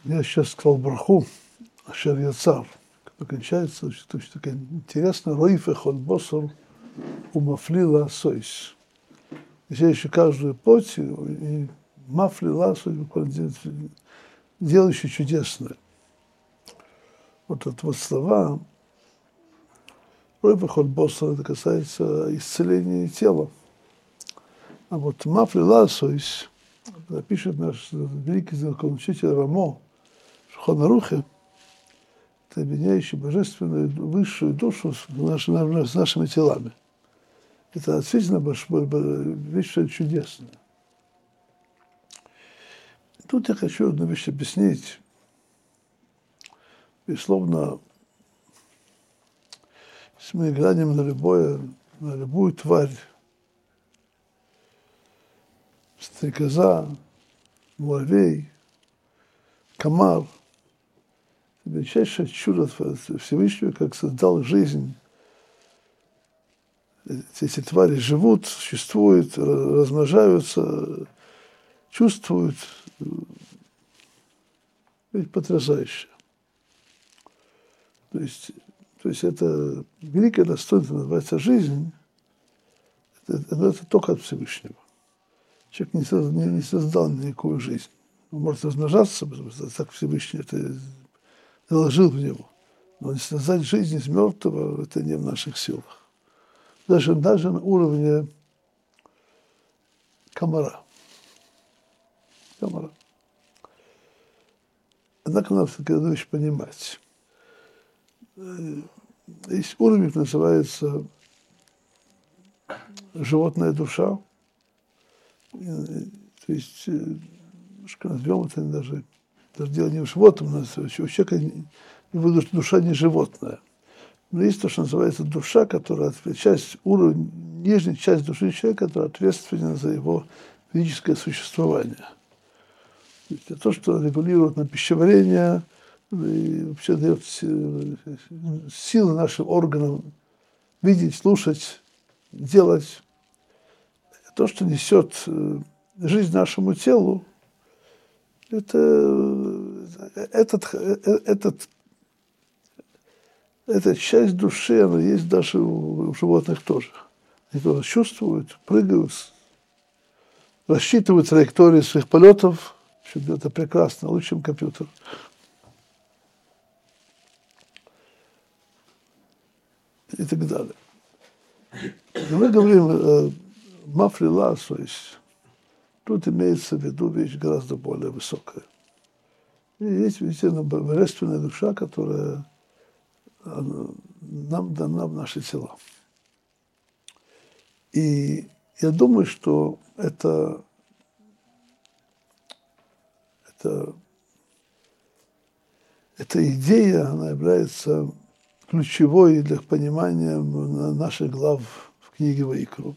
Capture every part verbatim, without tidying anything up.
Я сейчас сказал браху, ашер яцар, который кончается, очень, очень такая интересная, роиф эхот босор умафли ласойс. Взяющий каждую плоть и мафли ласойс, делающий чудесное. Вот это вот слова, роиф эхот босор, это касается исцеления тела. А вот мафли ласойс, пишет наш великий законоучитель Рамо, Шулхан Арухе, это объединяющий божественную высшую душу с, наш, с нашими телами. Это действительно вещь чудесная. Тут я хочу одну вещь объяснить. Безусловно, если мы глянем на любое, на любую тварь, стрекоза, муравей, комар, величайшее чудо Всевышнего, как создал жизнь. Эти твари живут, существуют, размножаются, чувствуют. Ведь потрясающе. То есть, то есть это великое достоинство, называется жизнь, это, это только от Всевышнего. Человек не создал, не, не создал никакую жизнь. Он может размножаться, так Всевышний это заложил в него. Но создать жизнь из мертвого, это не в наших силах. Даже, даже на уровне комара. Комара. Однако надо все-таки одну вещь понимать. Есть уровень, называется животная душа. То есть, немножко назовем это даже, даже дело не в животном, у человека его душа не животное. Но есть то, что называется душа, которая часть уровня, нижняя часть души человека, которая ответственна за его физическое существование. То есть это то, что регулирует на пищеварение и вообще дает силы нашим органам видеть, слушать, делать. То, что несет жизнь нашему телу, это этот, этот эта часть души, она есть даже у, у животных тоже. Они тоже чувствуют, прыгают, рассчитывают траектории своих полетов. Это прекрасно, лучше, чем компьютер. И так далее. И мы говорим о мафли ласойс. Тут имеется в виду вещь гораздо более высокая. И есть, видите, божественная душа, которая нам дана в наши тела. И я думаю, что это, это, эта идея, она является ключевой для понимания наших глав в книге Ваикру.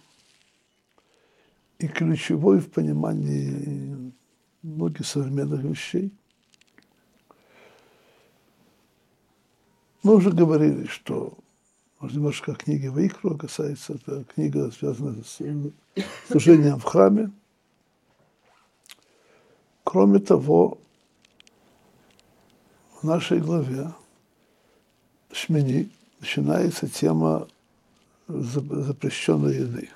И ключевой в понимании многих современных вещей. Мы уже говорили, что, может, немножко о книге Ваикру касается, это книга, связанная с служением в храме. Кроме того, в нашей главе Шмини начинается тема запрещенной еды.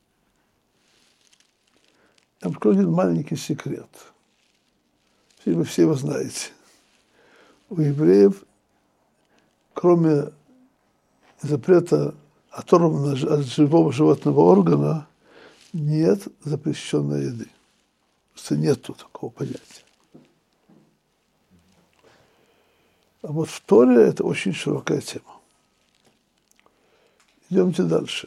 Я вам скажу один маленький секрет. Вы все его знаете. У евреев, кроме запрета, оторванного от живого животного органа, нет запрещенной еды. Просто нету такого понятия. А вот в Торе это очень широкая тема. Идемте дальше.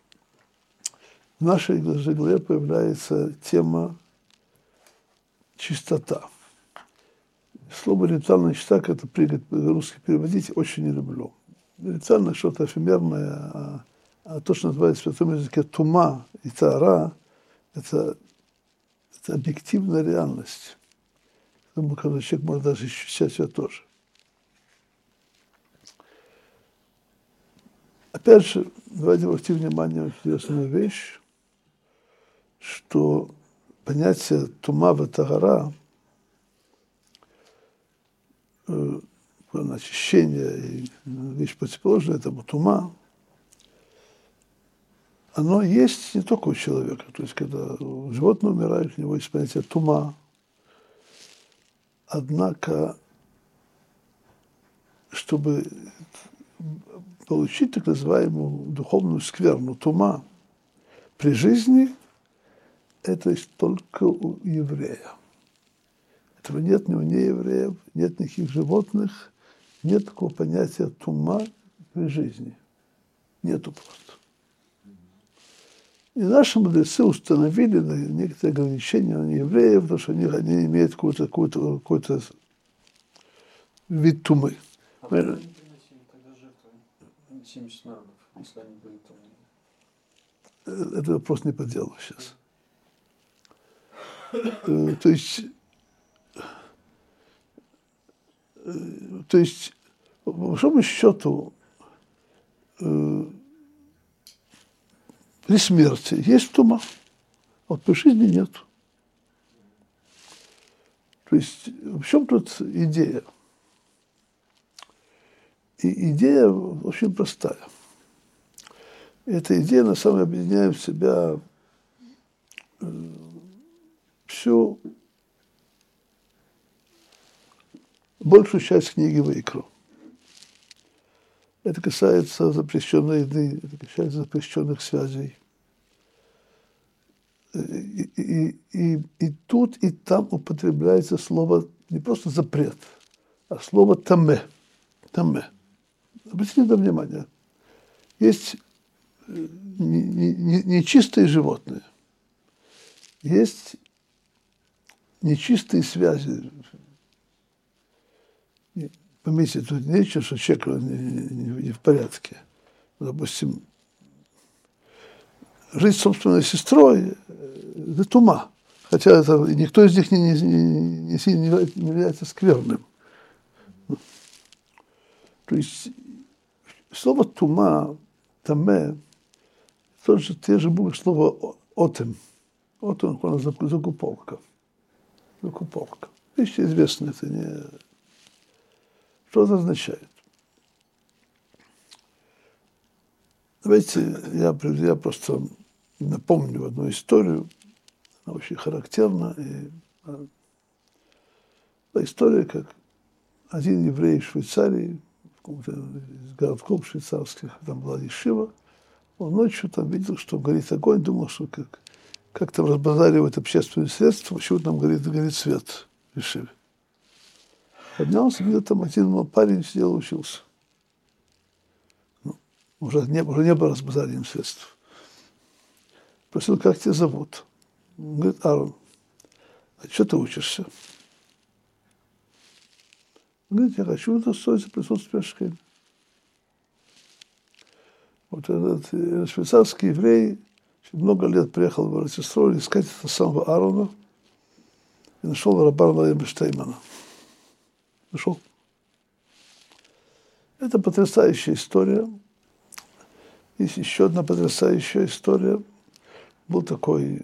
В нашей главе появляется тема чистота. Слово ритуальная чистота, как это принято по-русски переводить, очень не люблю. Ритуальное что-то эфемерное, а, а то, что называется в святом языке тума и таара, это, это объективная реальность. Потому что человек может даже ощущать ее тоже. Опять же, давайте обратим внимание на интересную вещь, что понятие тума и тагара очищение, и вещь противоположная этому тума, оно есть не только у человека. То есть, когда животное умирает, у него есть понятие тума. Однако, чтобы получить так называемую духовную скверну, тума, при жизни, это есть только у еврея. Этого нет ни у неевреев, нет никаких животных, нет такого понятия тума при жизни. Нету просто. И наши мудрецы установили некоторые ограничения на евреев, потому что они, они имеют какой-то, какой-то, какой-то вид тумы. А почему они приносили тогда жертвы семьдесят народов, если они были тумные? Это вопрос не по делу сейчас. То есть, то есть, по большому счету, при смерти есть тума, а вот при жизни нет. То есть, в чем тут идея? И идея очень простая. Эта идея, на самом деле, объединяет в себя всю большую часть книги Ваикро. Это касается запрещенной еды, это касается запрещенных связей. И, и, и, и тут, и там употребляется слово не просто запрет, а слово таме. Таме. Обратите на внимание. Есть нечистые животные, есть нечистые связи. Помните, тут нечего, что человек не, не, не в порядке. Допустим, жить с собственной сестрой – это тума. Хотя это, никто из них не, не, не, не, не является скверным. То есть слово тума, таме, тоже те же буквы слова отем. Отем, она закуповка. Закуповка. Вещи известны, это не... Что это означает? Давайте я, я просто напомню одну историю, она очень характерна. И, а, история, как один еврей в Швейцарии, в каком-то из городков швейцарских, там была ешива, он ночью там видел, что горит огонь, думал, что как, как там разбазаривают общественные средства, почему там горит, горит свет в ешиве. Поднялся, видел, там один парень сидел, учился. Ну, уже, не, уже не было разбазаривания средств. Спросил, как тебя зовут? Он говорит, Аарон. А что ты учишься? Он говорит, я хочу удостоиться присутствия Шхины. Вот этот, этот швейцарский еврей много лет приехал в Ростислав искать этого самого Аарона и нашел Раббана Эйбштеймана. Нашел. Это потрясающая история. Есть еще одна потрясающая история. Был такой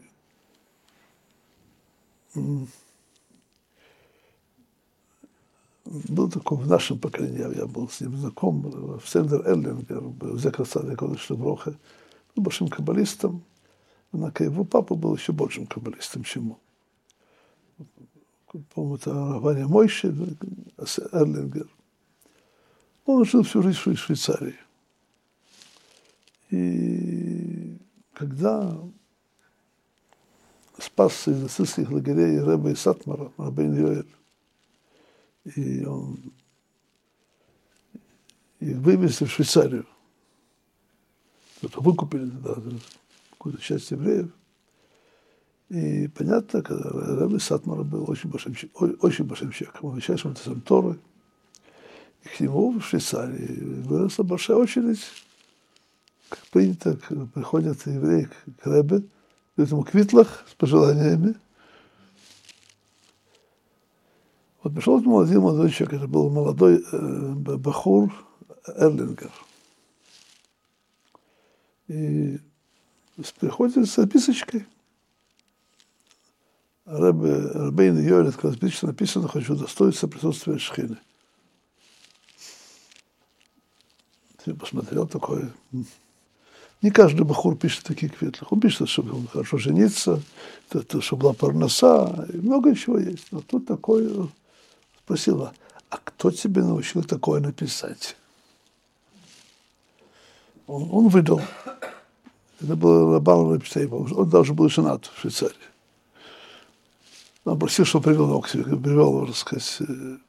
был такой в нашем поколении, я был с ним знаком, в Сендер Эрлингер, в Зекрасаде Кодыш Левроха, был большим каббалистом, однако его папа был еще большим каббалистом, чем он. По-моему, это Ваня Мойши, Эрлингер. Он жил всю жизнь в Швейцарии. И когда спасся из нацистских лагерей Ребе Сатмара, Рабейн Йоэль, и он и вывезли в Швейцарию. Это выкупили тогда какую-то часть евреев. И понятно, когда Ребе Сатмара был очень большим, очень большим человеком, величайшим тесом Торы, и к нему в Швейцарии выросла большая очередь. Как принято, приходят евреи к Ребе, дают ему квитлах с пожеланиями. Вот пришел один молодой, молодой человек, это был молодой э, Бахур Эрлингер. И приходит с записочкой. Ребе, Рабейн Йоэль, это записочка написано, хочу удостоиться присутствия Шхины. Я посмотрел такое. Не каждый бахур пишет таких кветлых. Он пишет, чтобы хорошо жениться, чтобы была парноса, и много чего есть. Но тут такое спросила, а кто тебе научил такое написать? Он, он выдал. Это был Рабан Репштейн. Он даже был женат в Швейцарии. Он просил, чтобы привел его к себе, привел его, так сказать,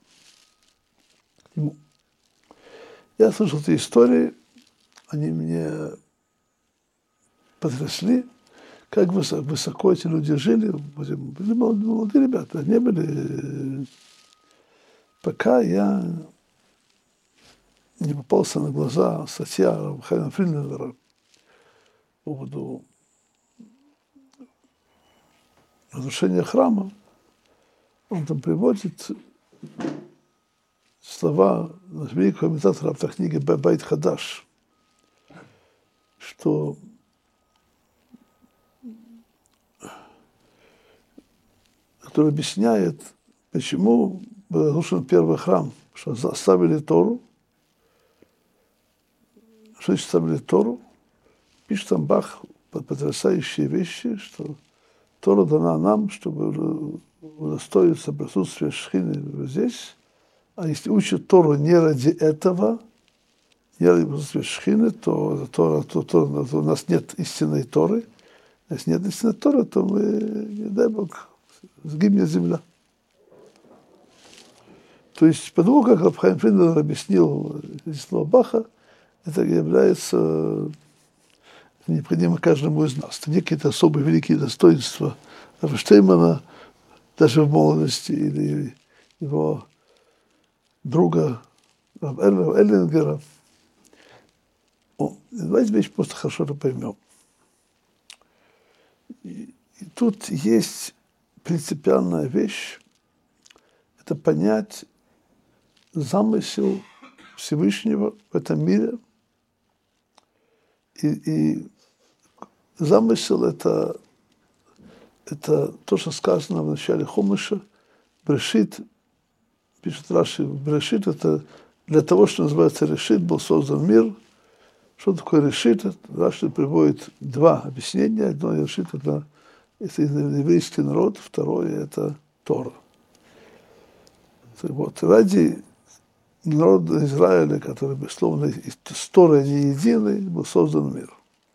к нему. Я слышал эти истории, они мне потрясли, как высоко, высоко эти люди жили, были молодые ребята, не были, пока я не попался на глаза статья Хайма Фридлендера по поводу разрушения храма. Он там приводит слова великого комментатора автора книги Байт Хадаш, что который объясняет, почему был разрушен первый храм, что оставили Тору. Что значит оставили Тору? Пишет там Бах потрясающие вещи, что Тора дана нам, чтобы удостоиться присутствия Шхины здесь, а если учат Тору не ради этого, не ради присутствия Шхины, то, то, то, то, то у нас нет истинной Торы. А если нет истинной Торы, то мы, не дай Бог, сгибнет земля. То есть, потому как Рабхайм Фридлендер объяснил эти слова Баха, это является необходимо каждому из нас. Это не какие-то особые великие достоинства Рава Штеймана, даже в молодости, или его друга Рава Эллингера. Давайте вещь просто хорошо это поймем. И, и тут есть принципиальная вещь, это понять замысел Всевышнего в этом мире. И, и замысел это, это то, что сказано в начале Хумаша. Брешит, пишет Раши, Брешит это для того, что называется Решит, был создан мир. Что такое Решит? Раши приводит два объяснения. Одно Решит это, это еврейский народ, второе это Тора. Вот, ради народа Израиля, который, безусловно, с Торой не единый, был создан мир.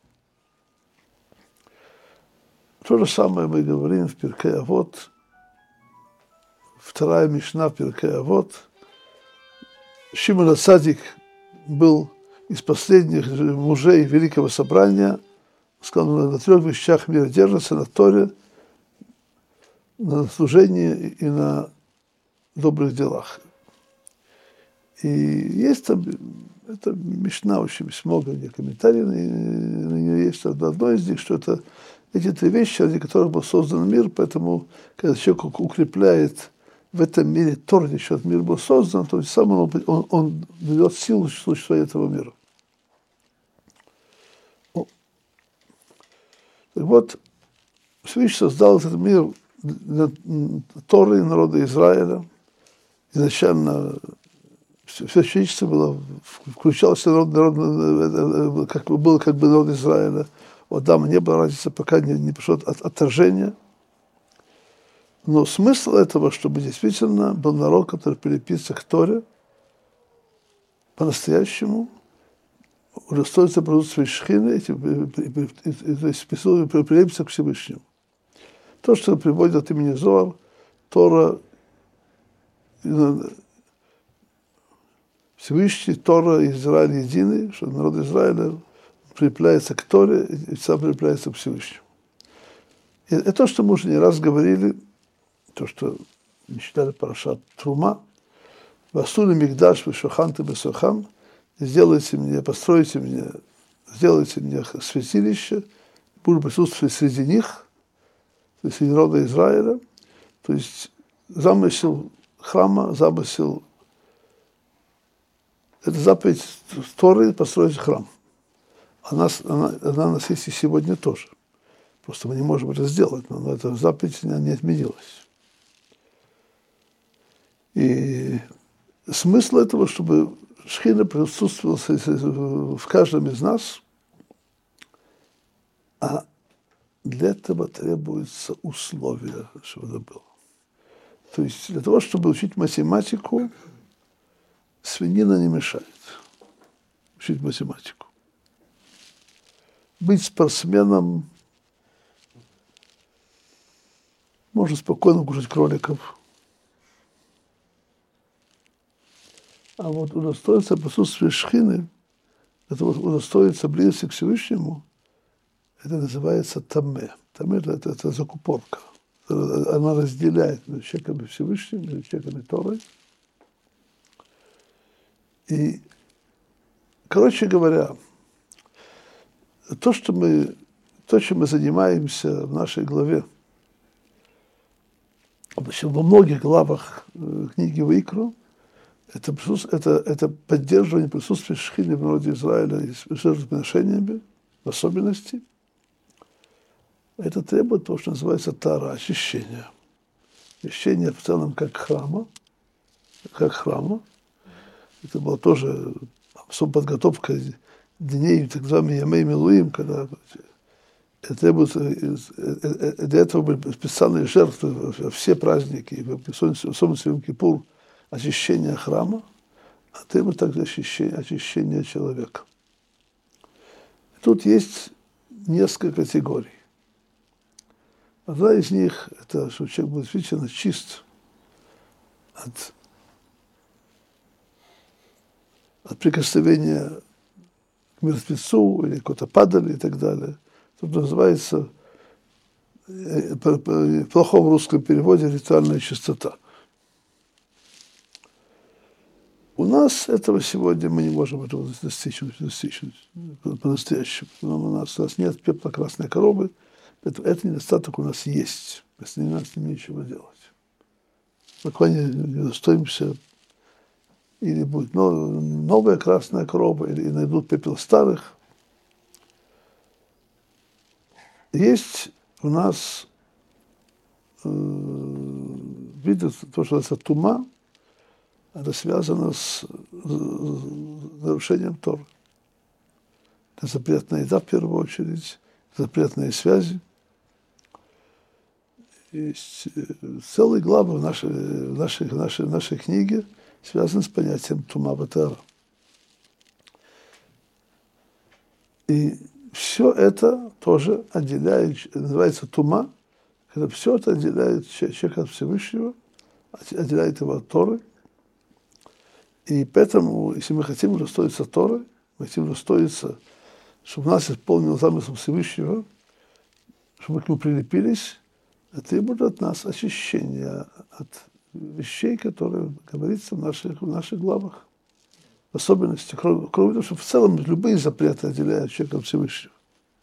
То же самое мы говорим в Пиркей Авот, вторая мишна в Пиркей Авот. Шимон ха-Цадик был из последних мужей Великого Собрания. Сказано, на трех вещах мир держится: на Торе, на служении и на добрых делах. И есть там, это мишна, очень много комментариев, на нее есть одно из них, что это эти три вещи, ради которых был создан мир, поэтому, когда человек укрепляет в этом мире Тор, еще мир был создан, то сам он, он, он дает силу существования этого мира. Так вот, Всевышний создал этот мир для Торы народа Израиля. Изначально все человечество было, включался народ, народ, как бы был как бы народ Израиля. У Адама не было разницы, пока не, не пришло от, отторжение. Но смысл этого, чтобы действительно был народ, который прилепится к Торе по-настоящему, удостоится присутствия Шхины, то есть прилепится к Всевышнему. То, что приводит от имени Зоар, Тора, Всевышний, Тора, Израиль единый, что народ Израиля прилепляется к Торе и сам прилепляется к Всевышнему. И это то, что мы уже не раз говорили, то, что мы читали парашат Трума, «Васули мигдаш вешаханты бесохам», сделайте мне, постройте мне, сделайте мне святилище, буду присутствовать среди них, то есть среди народа Израиля. То есть замысел храма, замысел, это заповедь Торы построить храм. Она, она, она у нас есть и сегодня тоже. Просто мы не можем это сделать, но эта заповедь не отменилась. И смысл этого, чтобы Шхина присутствовала в каждом из нас, а для этого требуются условия, чтобы это было. То есть для того, чтобы учить математику, свинина не мешает учить математику. Быть спортсменом, можно спокойно кушать кроликов. А вот удостоиться присутствия шхины, это вот удостоиться близости к Всевышнему, это называется тамме. Тамме это, это, это закупорка. Она разделяет между человеком и Всевышним, между человеком и Торой. И, короче говоря, то, что мы, то, чем мы занимаемся в нашей главе, во многих главах книги Ваикро, это, это, это поддерживание присутствия шхины в народе Израиля и с жертвоприношениями, в особенности. Это требует того, что называется тара, очищение. Очищение в целом как храма, как храма. Это была тоже особая подготовка дней, так называемый Ямей Милуим, когда требуется, для этого были специальные жертвы, все праздники, особенно Йом Кипур, очищение храма, а требует также очищения, очищения человека. Тут есть несколько категорий. Одна из них – это что человек будет действительно чист от, от прикосновения к мертвецу или какой-то падали и так далее. Тут называется в плохом русском переводе ритуальная чистота. У нас этого сегодня мы не можем этого достичь, достичь по-настоящему. У нас, у нас нет пепла красной коровы. Этот недостаток у нас есть. Если не надо с ним ничего делать. Буквально не достоимся, или будет новая красная корова, или найдут пепел старых. Есть у нас э, виды, то, что называется тума, это связано с, с нарушением Торы. Это запретная еда в первую очередь, запретные связи. Есть целые главы в нашей, в нашей, в нашей, в нашей книге связаны с понятием тума ватара. И все это тоже отделяет, называется тума, когда все это отделяет человека от Всевышнего, отделяет его от Торы. И поэтому, если мы хотим удостоиться Торы, мы хотим удостоиться, чтобы нас исполнил замысел Всевышнего, чтобы мы к нему прилепились, это требует от нас очищения от вещей, которые говорится в наших, в наших главах. В особенности, кроме, кроме того, что в целом любые запреты отделяют человека от Всевышнего.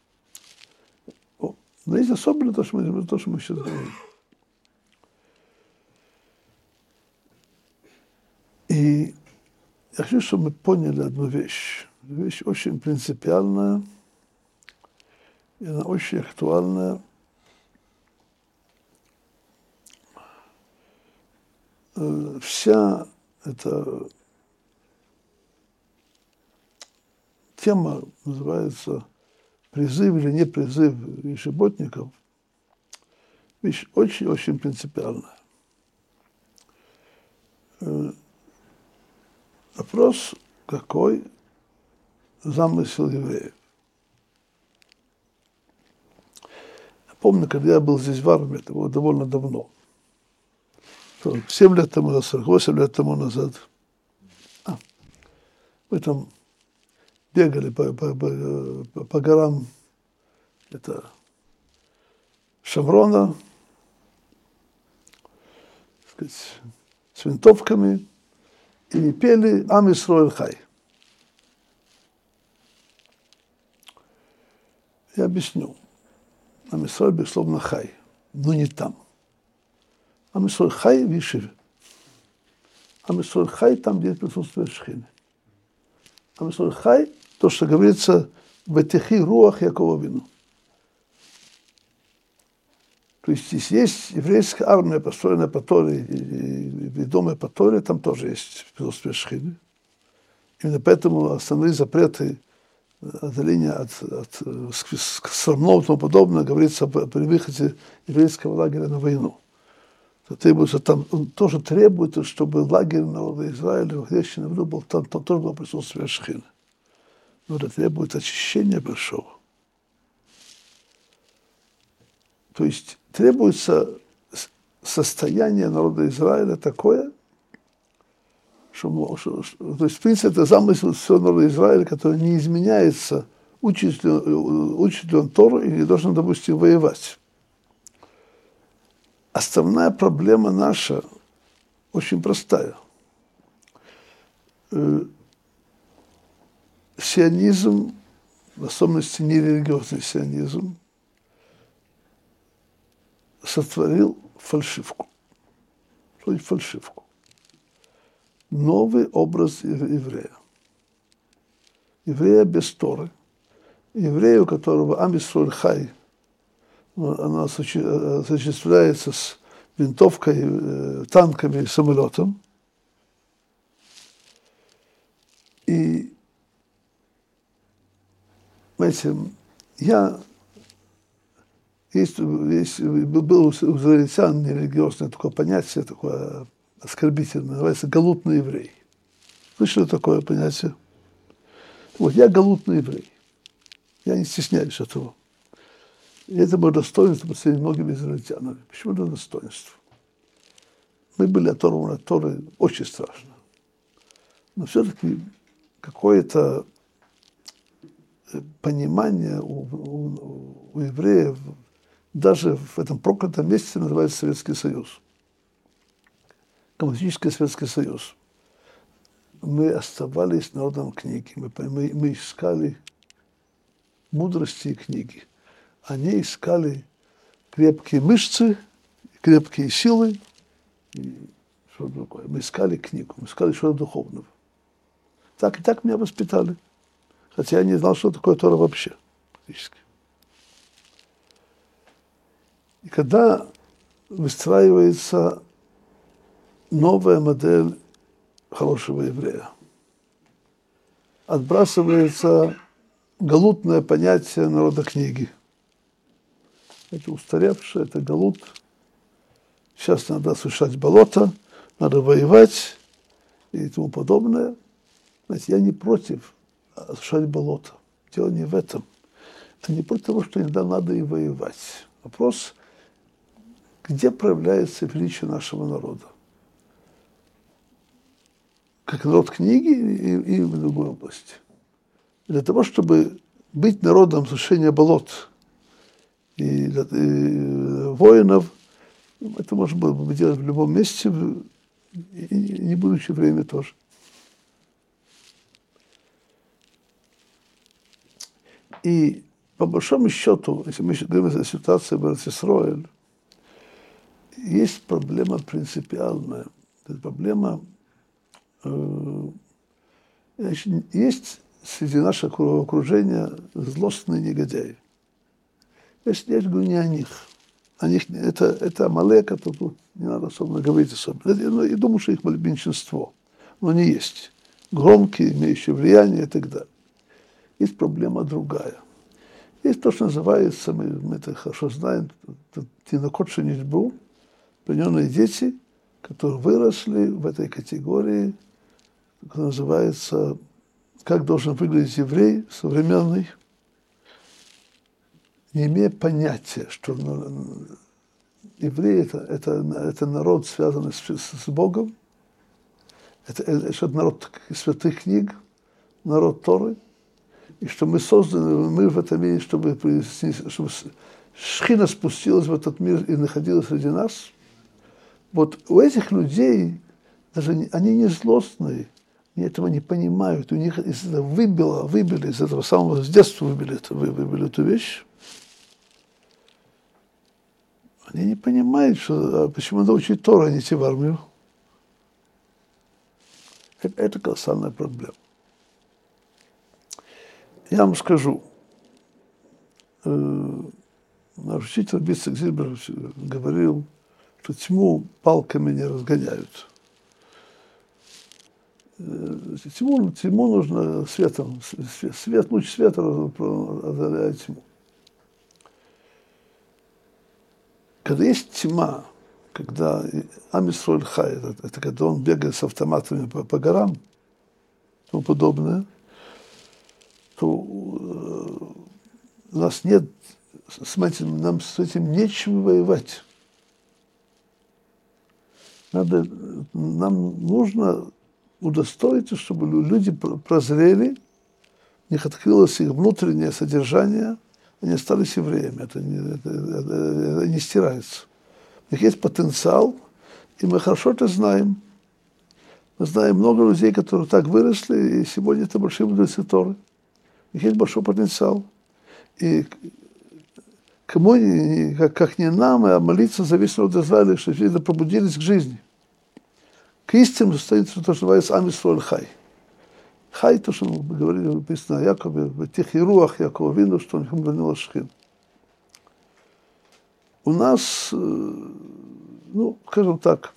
Но есть особенно то, что мы, то, что мы сейчас говорим. И я хочу, чтобы мы поняли одну вещь. Вещь очень принципиальная, и она очень актуальная. Вся эта тема называется призыв или не призыв ешеботников. Вещь очень-очень принципиальная. Вопрос, какой замысел евреев. Я помню, когда я был здесь в армии, это было довольно давно. семь лет тому назад, сорок восемь лет тому назад. А, мы там бегали по, по, по, по горам это, Шеврона, так сказать, с винтовками, и пели «Ам Исроэль Хай». Я объясню. Ам Исроэль, безусловно, Хай, но не там. Ам Исроэль Хай в Ешиве. Ам Исроэль Хай там, где присутствует Шхина. Ам Исроэль Хай, то, что говорится в Этихи Руах Якова Авину. То есть здесь есть еврейская армия, построенная по Торе, и ведомая по Торе, там тоже есть присутствие Шхины. Именно поэтому основные запреты отдаления от, от срамного и тому подобное говорится при выходе еврейского лагеря на войну. То требуется там, он тоже требует, чтобы лагерь народа Израиля, выходящий на войну, был, там, там тоже было присутствие Шхины. Но это требует очищения большого. То есть требуется состояние народа Израиля такое, что, что, что то есть, в принципе, это замысел всего народа Израиля, который не изменяется, учит ли, учит ли он Тору и не должен, допустим, воевать. Основная проблема наша очень простая. Сионизм, в особенности нерелигиозный сионизм, сотворил фальшивку. Что есть фальшивку? Новый образ еврея. Еврея без Торы. Еврея, у которого Ам Исраэль хай, она осуществляется с винтовкой, танками и самолетом. И, знаете, я есть, есть, был у израильтян нерелигиозное такое понятие, такое оскорбительное, называется галутный еврей. Слышали такое понятие? Вот я галутный еврей. Я не стесняюсь этого. И это мое достоинство по сравнению с многими израильтянами. Почему это достоинство? Мы были оторваны от Торы очень страшно. Но все-таки какое-то понимание у, у, у евреев, даже в этом проклятом месте называется Советский Союз. Коммунистический Советский Союз. Мы оставались народом книги. Мы, мы, мы искали мудрости и книги. Они искали крепкие мышцы, крепкие силы и что-то другое. Мы искали книгу, мы искали что-то духовного. Так и так меня воспитали. Хотя я не знал, что такое Тора вообще, практически. И когда выстраивается новая модель хорошего еврея, отбрасывается галутное понятие народа книги. Это устаревшее, это галут. Сейчас надо осушать болото, надо воевать и тому подобное. Знаете, я не против осушать болото. Дело не в этом. Это не против того, что иногда надо и воевать. Вопрос, где проявляется величие нашего народа? Как народ книги и, и в другой области. Для того, чтобы быть народом сушения болот и, и воинов, это можно было бы делать в любом месте, и не будучи время тоже. И по большому счету, если мы говорим о ситуации в Эрец-Исроэль, есть проблема принципиальная. Это проблема, э, есть среди нашего окружения злостные негодяи. Я сейчас говорю не о них. О них это, это Амалек, это тут не надо особенно говорить особенно. Я, я думаю, что их меньшинство. Но они есть. Громкие, имеющие влияние и так далее. Есть проблема другая. Есть то, что называется, мы, мы это хорошо знаем, тинокот шенишбу, плененные дети, которые выросли в этой категории, которая называется, как должен выглядеть еврей современный, не имея понятия, что еврей это, это, это народ, связанный с, с Богом, это, это народ святых книг, народ Торы, и что мы созданы, мы в этом мире, чтобы, чтобы Шхина спустилась в этот мир и находилась среди нас. Вот у этих людей, даже они не злостные, они этого не понимают, у них из этого выбило, выбили, из этого самого, с детства выбили, это, выбили эту вещь. Они не понимают, что, почему надо учить Тору, а не идти в армию. Это, это колоссальная проблема. Я вам скажу, э, наш учитель Бицек Зильбер говорил, что тьму палками не разгоняют. Тьму, тьму нужно светом, свет, луч света озаряет тьму. Когда есть тьма, когда Ам Исроэль хай, это, это когда он бегает с автоматами по, по горам, и тому подобное, то у нас нет, с этим, нам с этим нечем воевать. Надо, нам нужно удостоиться, чтобы люди прозрели, у них открылось их внутреннее содержание, они остались евреями, это не, это, это, это не стирается. У них есть потенциал, и мы хорошо это знаем. Мы знаем много людей, которые так выросли, и сегодня это большие мудрецы Торы. У них есть большой потенциал. И кому, как, как не нам, а молиться за весь народ Израиля, чтобы люди пробудились к жизни. К истинам состоится то, что называется Ам Исроэль хай. Хай, то, что мы говорили, написано о Якове, в Тихий руах Якова Вину, что он вернул Шхин. У нас, ну, скажем так,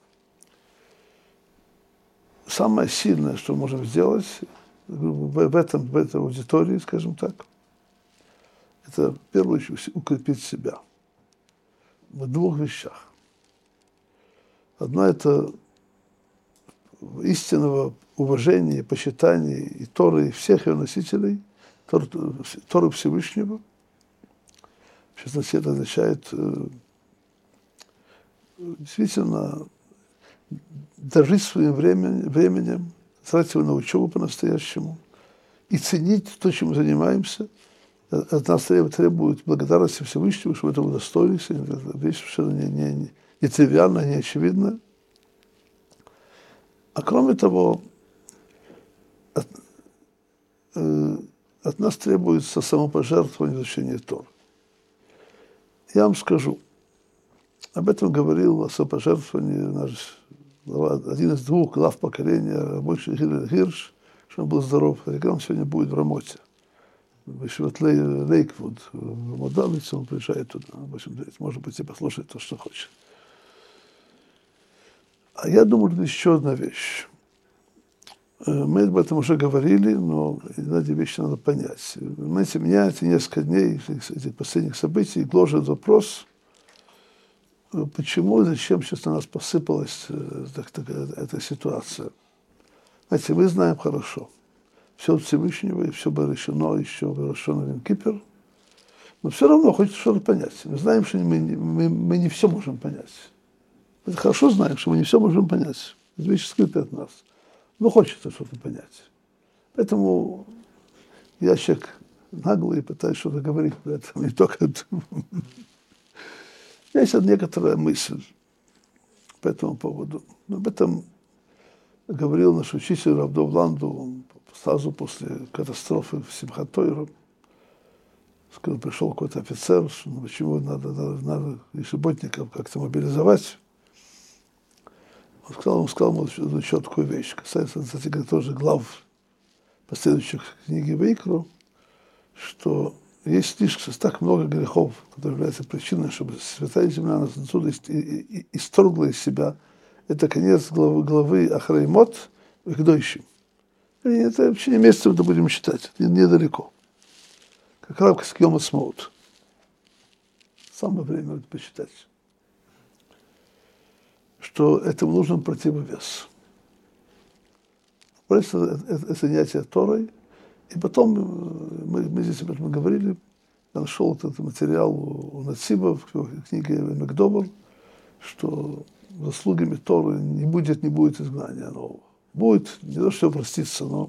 самое сильное, что мы можем сделать в, этом, в этой аудитории, скажем так, это, в первую очередь, укрепить себя в двух вещах. Одна – это истинного уважения, почитания и Торы, и всех ее носителей, Торы, Торы Всевышнего. В частности, это означает действительно дожить своим временем, временем, тратить его на учебу по-настоящему и ценить то, чем мы занимаемся. От нас требует благодарности Всевышнего, чтобы этого удостоились. Это вещь совершенно не, не, не, не тривиальная, не очевидная. А кроме того, от, э, от нас требуется самопожертвование в изучении Торы. Я вам скажу, об этом говорил о самопожертвовании наш глава, один из двух глав поколения, рабочий Гилель Гирш, что он был здоров. Он сегодня будет в Рамоте. В Лейквуд, в Модалице, он приезжает туда. Может быть, и послушает то, что хочет. А я думаю, это еще одна вещь. Мы об этом уже говорили, но эти вещи надо понять. Знаете, меня эти несколько дней, этих последних событий, гложет вопрос, почему и зачем сейчас на нас посыпалась так, так, эта ситуация. Знаете, мы знаем хорошо. Все от Всевышнего, и все было решено еще в Рошон Кипер. Но все равно хочется что-то понять. Мы знаем, что мы, мы, мы не все можем понять. Мы хорошо знаем, что мы не все можем понять. Это вещи скрыты от нас. Но хочется что-то понять. Поэтому я человек наглый, пытаюсь что-то говорить про это. Не только... Есть некоторая мысль по этому поводу. Об этом говорил наш учитель Рав Дов Ланду сразу после катастрофы в Симхат Тора. Сказал, пришел какой-то офицер, что ну, почему надо, надо, надо ешеботников как-то мобилизовать. Он сказал, он сказал ему одну четкую вещь. Касается, кстати, тоже глав последующих книги Вайкру, что есть слишком так много грехов, которые являются причиной, чтобы святая земля нас отсюда исторгла из себя. Это конец главы, главы Ахраймот в Гдойшим. Это вообще не месяца, мы будем читать, недалеко. Как Рав Кискиом Асмаут. Самое время это почитать. Что этому нужен противовес. Просто это, это занятие Торой. И потом мы, мы здесь об этом говорили. Я нашел этот материал у Нациба в книге Мекдобер, что заслугами Торы не будет, не будет изгнания нового. Будет, не то, что проститься, но...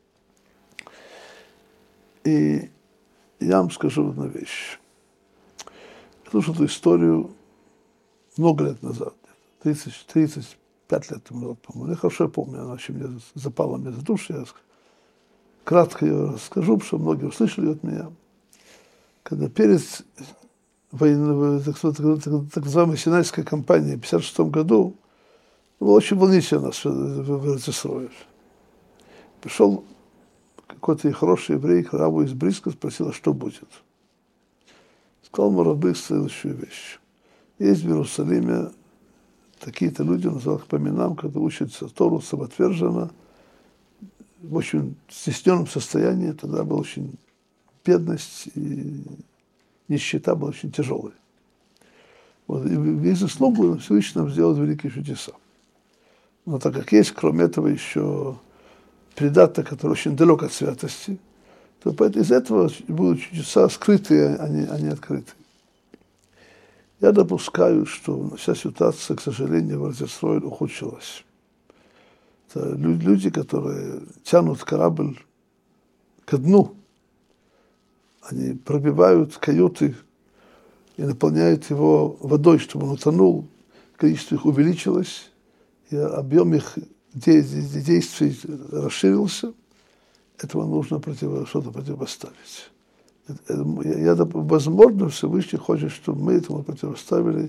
И я вам скажу одну вещь. Я слушал эту историю много лет назад, тридцать, тридцать пять лет назад, по-моему. Я хорошо помню, она очень мне запала мне за душу. Я кратко ее расскажу, потому что многие услышали от меня. Когда перед войной, так, так, так, так называемой Синайской кампанией в пятьдесят шестом году, было очень волнительно нас в Эрец-Исроэль. Пришел какой-то хороший еврей к Раву из Бриска, спросил, а что будет. Сказал ему Рав Бриск следующую вещь. Есть в Иерусалиме такие-то люди, он назвал их по именам, когда учатся Тору самоотверженно, в очень стесненном состоянии, тогда была очень бедность и нищета была очень тяжелой. Вот, и в их заслугу Всевышний нам сделал великие чудеса. Но так как есть, кроме этого, еще предаток, который очень далек от святости, то поэтому из этого будут чудеса скрытые, а не, а не открытые. Я допускаю, что вся ситуация, к сожалению, в Эрец-Исроэль ухудшилась. Это люди, которые тянут корабль ко дну, они пробивают каюты и наполняют его водой, чтобы он утонул, количество их увеличилось, и объем их действий расширился. Этого нужно против, что-то противопоставить. Я, я, возможно, Всевышний хочет, чтобы мы этому противоставили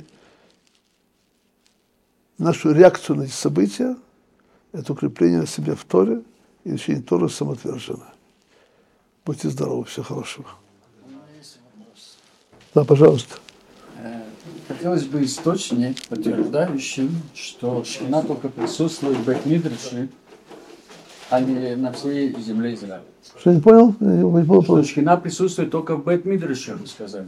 нашу реакцию на эти события, это укрепление себя в Торе и изучение Торы самоотверженно. Будьте здоровы, всего хорошего. Да, пожалуйста. Хотелось бы источник, подтверждающий, что Шхина только присутствует в Бейт-Мидраше, а не на всей земле Израиля. Что, не понял? Не понял. Что Шхина присутствует только в Бейт-Мидраше, вы сказали.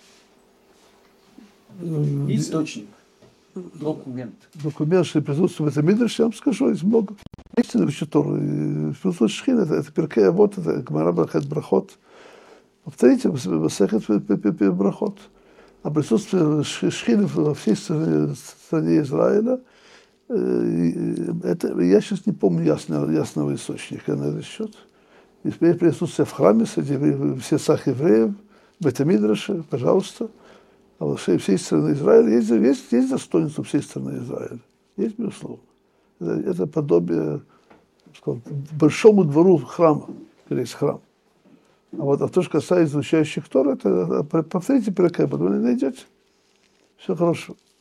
Источник. Документ. Документ, что присутствует в этом Мидраше, я вам скажу, есть много. Истинных Торы. Присутствует Шхина, это, это Перкей Авот, это Гмара Брахат Брахот. Повторите, Масехет Брахот. А присутствие Шхины во всей стране, стране Израиля, это, я сейчас не помню ясного, ясного источника на этот счет. Теперь присутствие в храме среди в сердцах евреев, в этом Мидраше, пожалуйста. А во всей, всей страны Израиля есть, есть, есть достоинство всей страны Израиля. Есть, безусловно. Это, это подобие, сказал, большому двору храма, где есть храм. А вот а то, что касается изучающих Тору, это повторите Перкей, потом не найдете. Все хорошо.